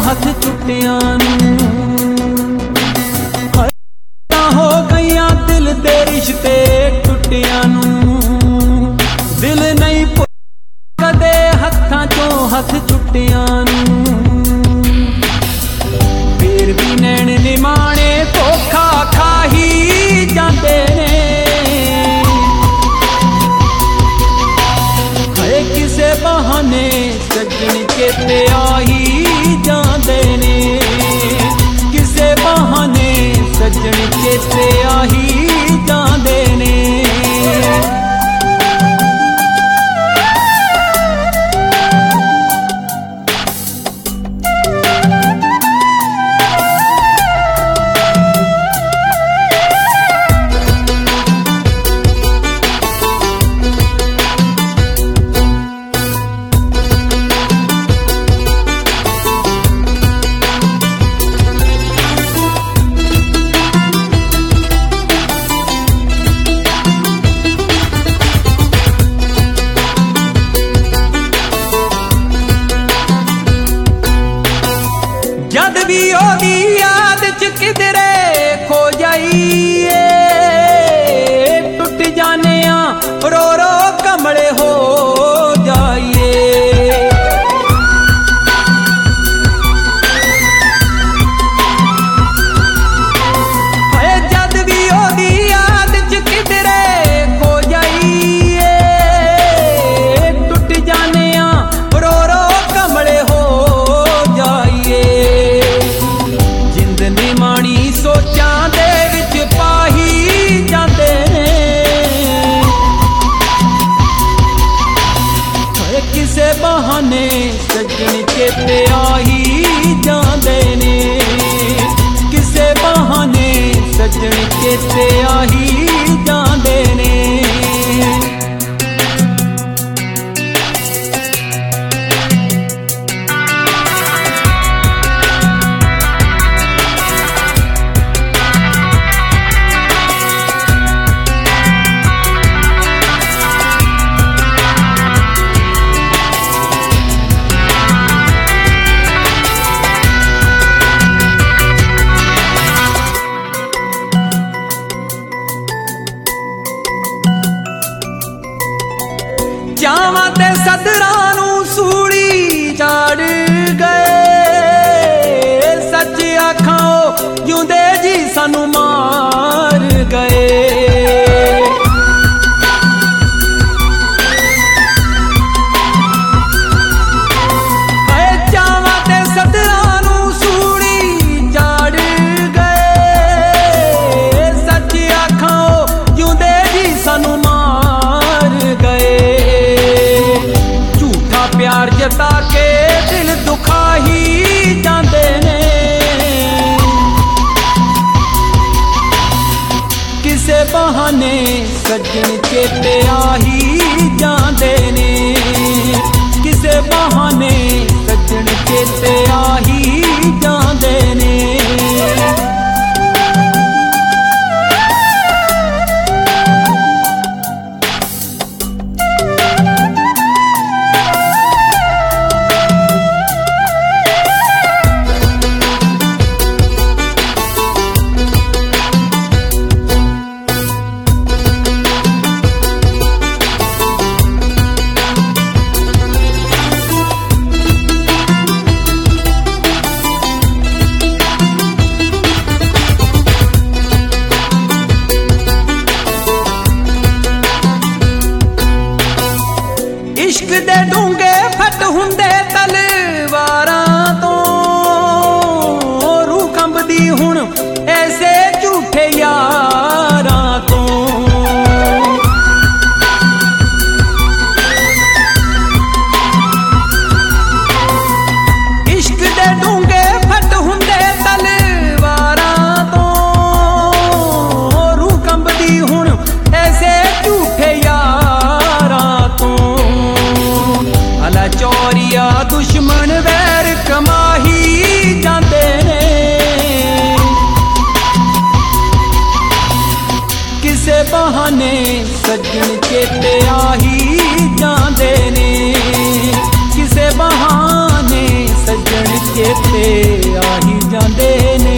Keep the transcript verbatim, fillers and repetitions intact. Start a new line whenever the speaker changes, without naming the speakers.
हथ छुट्टियां हो गईयां दिल दे रिश्ते टुटियां दिल नहीं कदे हत्थां चों हथ छुट्टियां फिर भी नैन निमाणे धोखा खा ही जांदे ने है किसे बहाने सजन चेते आ ही जांदे ने किसे बहाने सजन चेते आ ही जांदे ने जद भी ओदी याद च किधरे खो जाइए टुट जाने रो रो कमले हो जाइए जद भी ओदी याद च किधरे खो जाइए टुट जाने रो रो कमले हो निमाणी सोचां दे विच पाही जांदे ने किसे बहाने सजन चेते आ ही जांदे ने किसे बहाने सजन चेते आ ही जांदे ने चावां ते सदरां नूं सूड़ी चाड़ गए सच आखां जिउंदे जी सानू मार गए चावां ते सदरां नूं सूड़ी चाड़ गए सच आखां जिउंदे जी सानू मार गए प्यार जता के दिल दुखा ही जांदे ने किसे बहाने सजन चेते आ ही जांदे ने किसे बहाने सजन चेते आ ही जांदे ने इश्क दे डूंगे फट हुंदे तलवारां तो रूह कंबदी हुण ऐसे झूठे यारां तो इश्क दे डूंगे फट हुंदे तलवारां तो रूह कंबदी हुण ऐसे झूठे यारां तो चौरिया दुश्मन वैर कमा ही जांदे ने किसे बहाने सजन चेते आ ही जांदे ने किसे बहाने सजन ਦਿਨ ਚੇਤੇ ਆਹੀ ਜਾਂਦੇ ਨੇ।